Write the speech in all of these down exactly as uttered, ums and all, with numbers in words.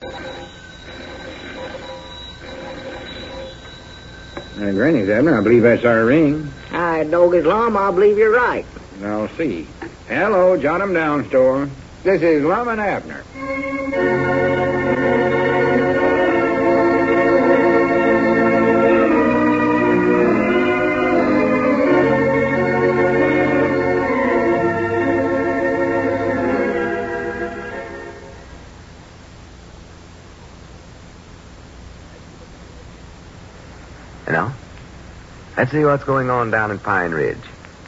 Uh, Granny's, Abner, I believe that's our ring. I dog Islam, I believe you're right. I'll see. Hello, Jot 'em Down store. This is Lum and Abner. You know, let's see what's going on down in Pine Ridge.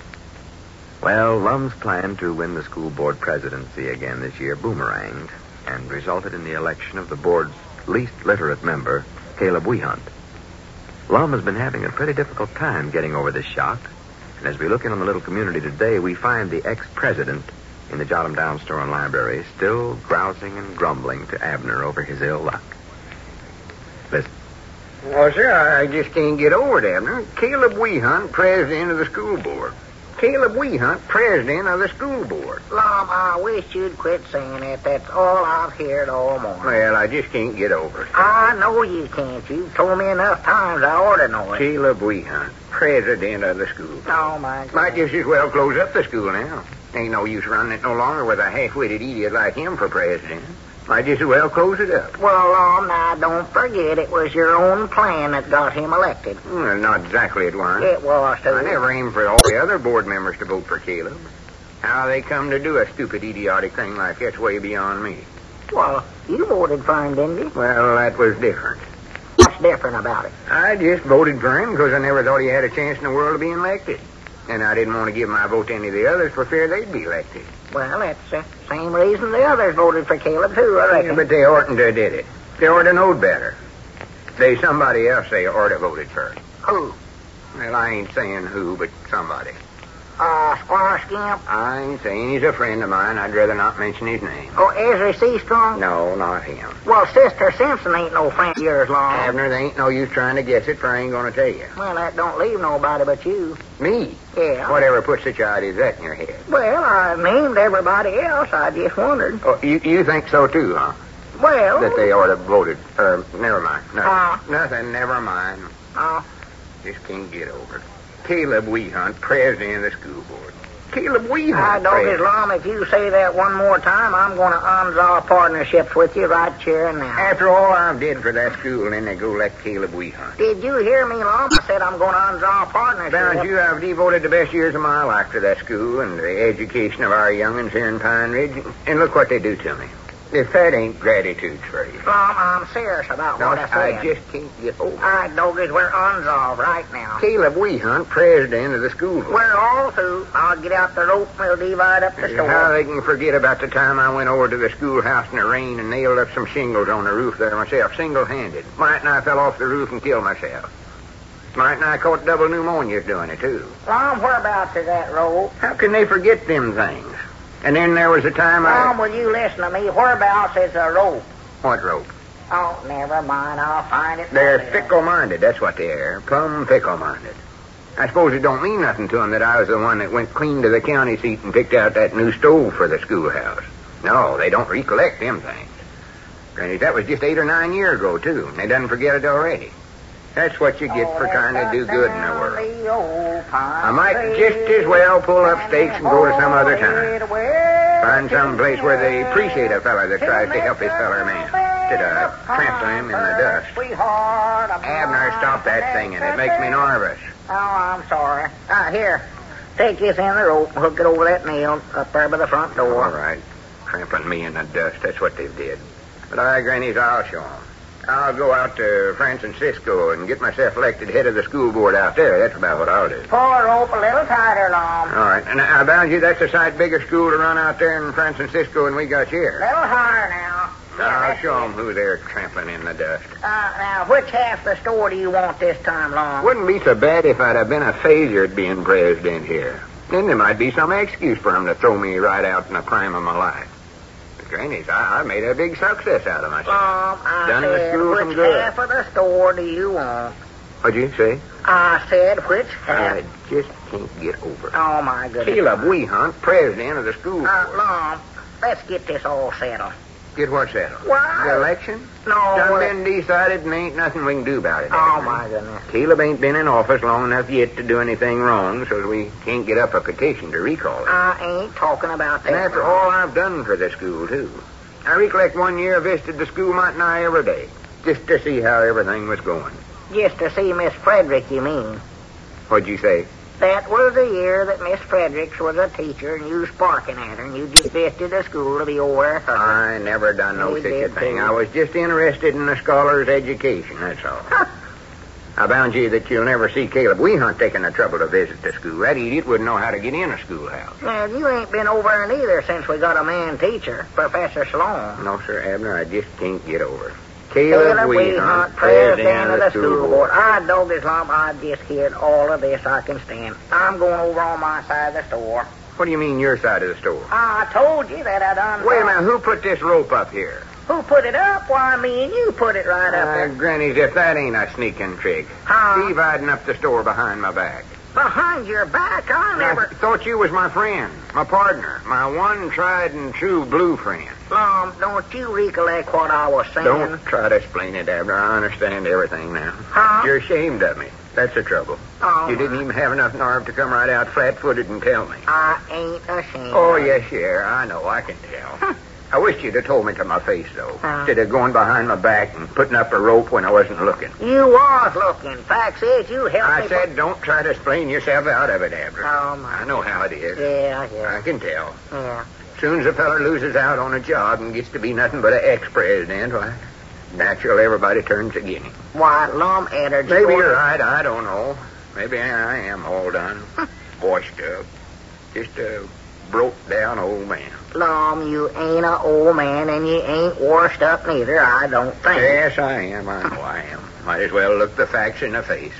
Well, Lum's plan to win the school board presidency again this year boomeranged and resulted in the election of the board's least literate member, Caleb Wehunt. Lum has been having a pretty difficult time getting over this shock, and as we look in on the little community today, we find the ex-president in the Jot 'em Down store and library still grousing and grumbling to Abner over his ill luck. Listen. Well, sir, I just can't get over it, Abner. Caleb Wehunt, president of the school board. Caleb Wehunt, president of the school board. Lum, I wish you'd quit saying it. That's all I've heard all morning. Well, I just can't get over it. I know you can't. You've told me enough times I ought to know it. Caleb Wehunt, president of the school board. Oh, my God. Might just as well close up the school now. Ain't no use running it no longer with a half-witted idiot like him for president. Might just as well close it up. Well, Lum, now, don't forget it was your own plan that got him elected. Well, not exactly it was. It was, too. I never aimed for all the other board members to vote for Caleb. How they come to do a stupid, idiotic thing like that's way beyond me. Well, you voted for him, didn't you? Well, that was different. What's different about it? I just voted for him because I never thought he had a chance in the world of being elected. And I didn't want to give my vote to any of the others for fear they'd be elected. Well, that's the same reason the others voted for Caleb, too, I reckon. Yeah, but they oughtn't to have did it. They ought to knowed better. There's somebody else they ought to voted for. Who? Well, I ain't saying who, but somebody. Uh, Squire Skimp? I ain't saying he's a friend of mine. I'd rather not mention his name. Oh, Ezra Seastrong? No, not him. Well, Sister Simpson ain't no friend of yours, Long. Abner, there ain't no use trying to guess it, for I ain't going to tell you. Well, that don't leave nobody but you. Me? Yeah. Whatever put such ideas that in your head? Well, I named everybody else. I just wondered. Oh, you, you think so, too, huh? Well... That they ought to have voted. Uh, never mind. Nothing. Uh, Nothing, never mind. Oh. Just can't get over it. Caleb Wehunt, president of the school board. Caleb Wehunt. I don't get long. If you say that one more time, I'm going to unresolve partnerships with you right here and now. After all I did for that school, then they go elect Caleb Wehunt. Did you hear me, Long? I said I'm going to unresolve partnerships. Found you, I've devoted the best years of my life to that school and the education of our young'uns here in Pine Ridge. And look what they do to me. If that ain't gratitude for you. Long, I'm serious about No, what I said. I just can't get over it. All right, doggies, we're unresolved right now. Caleb Wehunt, president of the school board. We're all through. I'll get out the rope and we'll divide up the store. How they can forget about the time I went over to the schoolhouse in the rain and nailed up some shingles on the roof there myself, single-handed. Mightn't I fell off the roof and killed myself. Mightn't I caught double pneumonias doing it, too. Long, whereabouts is that rope? How can they forget them things? And then there was a time I... Long, will you listen to me? Whereabouts is the rope? What rope? Oh, never mind. I'll find it. They're later. fickle-minded, that's what they are. Plumb fickle-minded. I suppose it don't mean nothing to them that I was the one that went clean to the county seat and picked out that new stove for the schoolhouse. No, they don't recollect them things. Granny, that was just eight or nine years ago, too, and they done forget it already. That's what you get for trying to do good in the world. I might just as well pull up stakes and go to some other time. Find some place where they appreciate a fella that tries to help his fellow man, instead of trampling him in the dust. Abner, stop that singing. It makes me nervous. Oh, I'm sorry. Ah, here. Take this end of the rope and hook it over that nail up there by the front door. All right. Trampling me in the dust. That's what they did. But I, Grannies, I'll show them. I'll go out to San Francisco and get myself elected head of the school board out there. That's about what I'll do. Pull the rope a little tighter, Long. All right. And I bound you that's a sight bigger school to run out there in San Francisco than we got here. A little higher now. I'll show them who they're trampling in the dust. Uh, now, which half of the store do you want this time, Long? Wouldn't be so bad if I'd have been a failure at being president here. Then there might be some excuse for them to throw me right out in the prime of my life. But, Grannies, I, I made a big success out of myself. Long, I Done the said, school some which good. half of the store do you want? What'd you say? I said, which half? I just can't get over it. Oh, my goodness. Caleb Wehunt, president of the school. Uh, Long, let's get this all settled. Get what settled? Why? The election? No. Done well, been decided and ain't nothing we can do about it. Oh, Abner. my goodness. Caleb ain't been in office long enough yet to do anything wrong, so we can't get up a petition to recall it. I ain't talking about that. And after all I've done for the school, too. I recollect one year I visited the school mount nigh every day, just to see how everything was going. Just to see Miss Frederick, you mean? What'd you say? That was the year that Miss Fredericks was a teacher and you was barking at her and you just visited the school to be over her. I never done no You such a did, thing. too. I was just interested in the scholar's education, that's all. I bound you that you'll never see Caleb Wehunt taking the trouble to visit the school. That idiot wouldn't know how to get in a schoolhouse. Well, you ain't been over there neither since we got a man teacher, Professor Sloan. No, sir, Abner, I just can't get over it. Caleb, Caleb Wehunt, Wehunt, president of the school board. I dog his lump. I just heard all of this I can stand. I'm going over on my side of the store. What do you mean your side of the store? I told you that I done. Wait a minute, who put this rope up here? Who put it up? Why, me and you put it right up Uh, there. Granny's, if that ain't a sneaking trick. Huh? Steve hiding up the store behind my back. Behind your back? I I never... thought you was my friend, my partner, my one tried and true blue friend. Lum, don't you recollect what I was saying? Don't try to explain it, Abner. I understand everything now. Huh? You're ashamed of me. That's the trouble. Oh, You didn't even have enough nerve to come right out flat-footed and tell me. I ain't ashamed. Oh, of it. yes, you are. I know. I can tell. I wish you'd have told me to my face, though, Huh? instead of going behind my back and putting up a rope when I wasn't looking. You was looking. Fact is, you helped I me... said, don't try to explain yourself out of it, Abner. Oh, my... I know how it is. Yeah, yeah, I can tell. yeah. As soon as a feller loses out on a job and gets to be nothing but an ex-president, why, natural everybody turns against him. Why, Lum, Eddard... Maybe you're right. I don't know. Maybe I am all done. Washed up. Just a broke-down old man. Lum, you ain't a old man, and you ain't washed up neither, I don't think. Yes, I am. I know I am. Might as well look the facts in the face.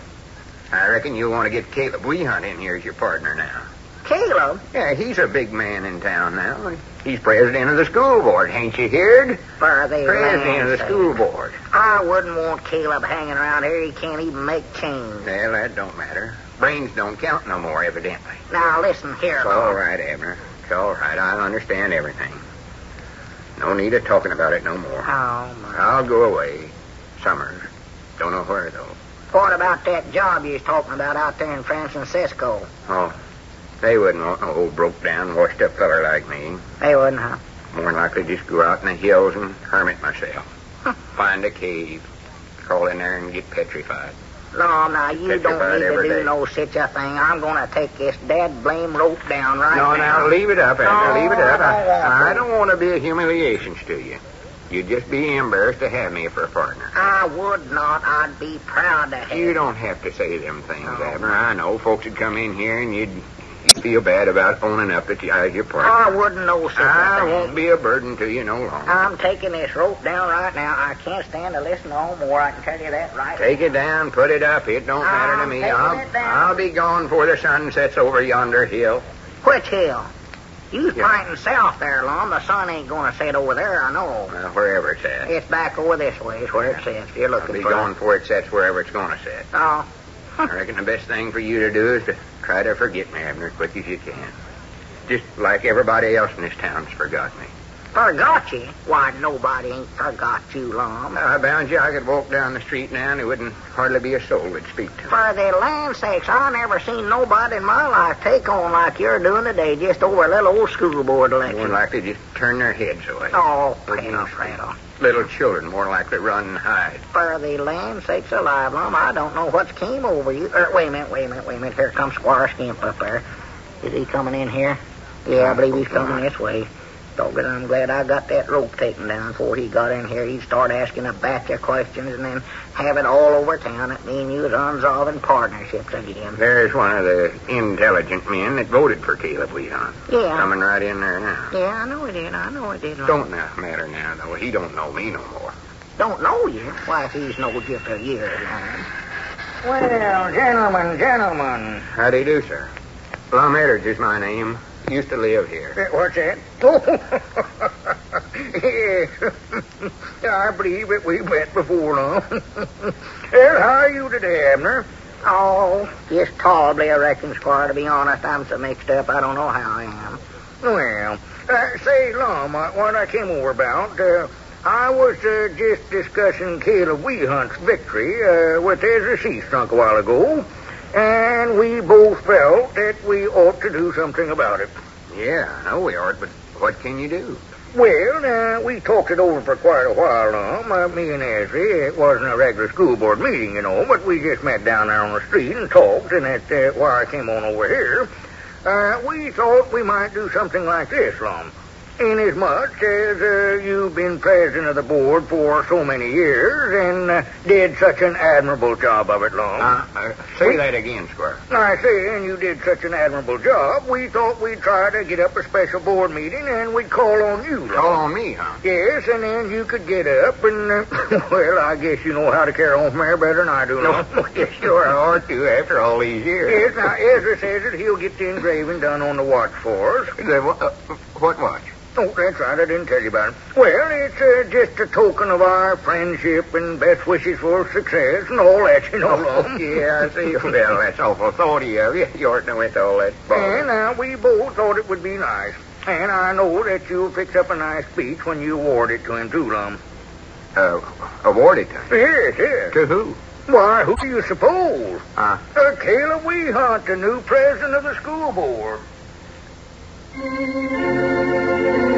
I reckon you'll want to get Caleb Wehunt in here as your partner now. Caleb? Yeah, he's a big man in town now. He's president of the school board. Ain't you heard? For the President of the land's school sake. board. I wouldn't want Caleb hanging around here. He can't even make change. Well, that don't matter. Brains don't count no more, evidently. Now, listen here, It's all right, Abner. It's all right. I understand everything. No need of talking about it no more. Oh, my. I'll go away. Summers. Don't know where, though. What about that job you was talking about out there in Francisco? Oh, they wouldn't want no old broke-down, washed-up feller like me. They wouldn't, huh? More than likely just go out in the hills and hermit myself. Find a cave, crawl in there and get petrified. No, now, you Petrified don't need to every do day. no such a thing. I'm going to take this dad blame rope down right No, now. now, leave it up, Abner. No, leave it up. I don't want I, I to. don't want to be a humiliation to you. You'd just be embarrassed to have me for a partner. I would not. I'd be proud to have You don't have to say them things, Oh. Abner. I know folks would come in here and you'd, you'd feel bad about owning up that you're your partner. I wouldn't know such a I thing. won't be a burden to you no longer. I'm taking this rope down right now. I can't stand to listen no more. I can tell you that right Take it down, put it up. It don't matter to I'm me. taking I'll, it down. I'll be gone before the sun sets over yonder hill. Which hill? You's Yeah. pointing south there, Lum. The sun ain't going to set over there, I know. Well, wherever it's at. It's back over this way is where it sets. You're I'll looking be for gone before it sets wherever it's going to set. Oh. I reckon the best thing for you to do is to try to forget me, Abner, as quick as you can. Just like everybody else in this town's forgot me. Forgot you? Why, nobody ain't forgot you, Lum. I bound you I could walk down the street now and there wouldn't hardly be a soul would speak to me. For the land sakes, I never seen nobody in my life take on like you're doing today just over a little old school board More election. likely just turn their heads away. Oh, Wouldn't prattle, you prattle. Little children more likely run and hide. For the land sakes alive, Lum, I don't know what's came over you. Er, wait a minute, wait a minute, wait a minute. Here comes Squire Skimp up there. Is he coming in here? Yeah, I believe he's coming this way. Doggone, I'm glad I got that rope taken down before he got in here. He'd start asking a batch of questions and then have it all over town that me and you was unsolving partnerships again. There's one of the intelligent men that voted for Caleb Wehunt. Yeah. Coming right in there now. Yeah, I know he did. I know he did. Lum. Don't now matter now, though. He don't know me no more. Don't know you? Why, if he's known just a year long. Well, gentlemen, gentlemen. How do you do, sir? Plum Edwards is my name. Used to live here. What's that? Yes. I believe that we met before now. Well, how are you today, Abner? Oh, just tolerably, I reckon, Squire. To be honest, I'm so mixed up, I don't know how I am. Well, Uh, say, Lum, uh, what I came over about, uh, I was uh, just discussing Caleb Weehunt's victory uh, with Ezra Seastrunk a while ago, and we both felt that we ought to do something about it. Yeah, I know we ought, but what can you do? Well, uh, we talked it over for quite a while, Lum, uh, me and Ezra. It wasn't a regular school board meeting, you know, but we just met down there on the street and talked, and that's uh, why I came on over here. Uh, we thought we might do something like this, Lum. Inasmuch as uh, you've been president of the board for so many years and uh, did such an admirable job of it, Lum. Uh, uh, say We- that again, Squire. I say, and you did such an admirable job, we thought we'd try to get up a special board meeting and we'd call on you, Lum. Call on me, huh? Yes, and then you could get up and, uh, well, I guess you know how to carry on from there better than I do, No, Lum. you sure ought to after all these years. Yes, now, Ezra says that he'll get the engraving done on the watch for us. The, wha- uh, what watch? Oh, that's right. I didn't tell you about it. Well, it's uh, just a token of our friendship and best wishes for success and all that, you know, Lum. Yeah, I see. Well, that's awful thoughty of you. You oughtn't have went to all that bother. And uh, we both thought it would be nice. And I know that you'll fix up a nice speech when you award it to him, too, Lum. Uh, awarded to him? Yes, yes. To who? Why, who do you suppose? Uh, Uh, Caleb Weehunt, the new president of the school board.